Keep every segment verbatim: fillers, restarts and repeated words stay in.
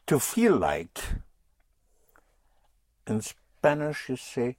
to feel like. In Spanish you say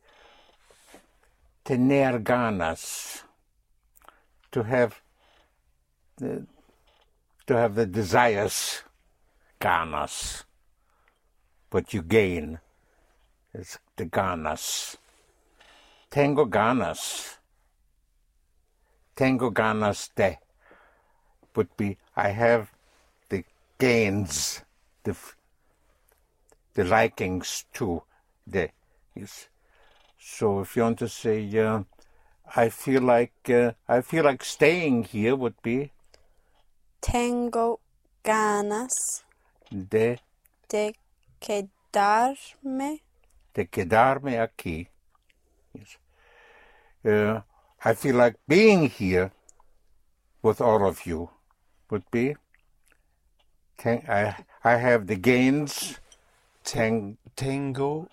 tener ganas, to have the, to have the desires, ganas. What you gain is the ganas. Tengo ganas. Tengo ganas de would be I have the gains, the the likings to the. Yes. So if you want to say, uh, I feel like uh, I feel like staying here would be Tengo ganas de de quedarme. de quedarme aquí. Yes. Uh, I feel like being here with all of you would be. Ten, I I have the gains. Ten, Tengo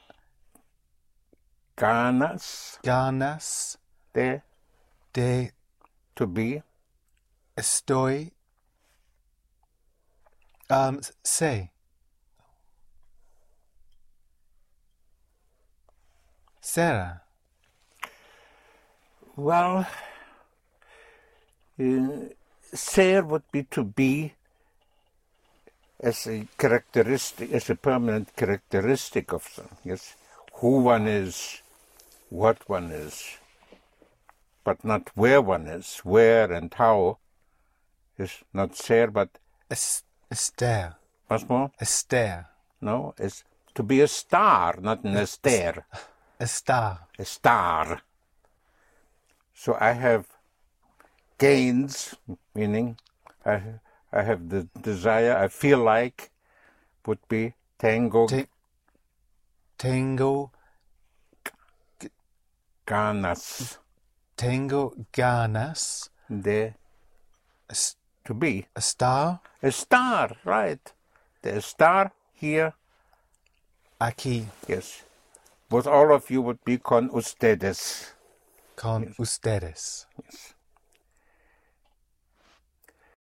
ganas ganas de de to be. estoy. Um, say. Sarah. Well, uh, ser would be to be as a characteristic, as a permanent characteristic of them. Yes, who one is, what one is, but not where one is. Where and how is not ser, but Es, Esther. once more. Esther. No, it's to be a star, not an Esther. A star. A star. So I have gains, meaning I I have the desire, I feel like, would be tengo Te- tengo ganas tengo ganas de es- to be. a star A star, right. The star here, aquí yes. With all of you would be con ustedes. con ustedes. Yes.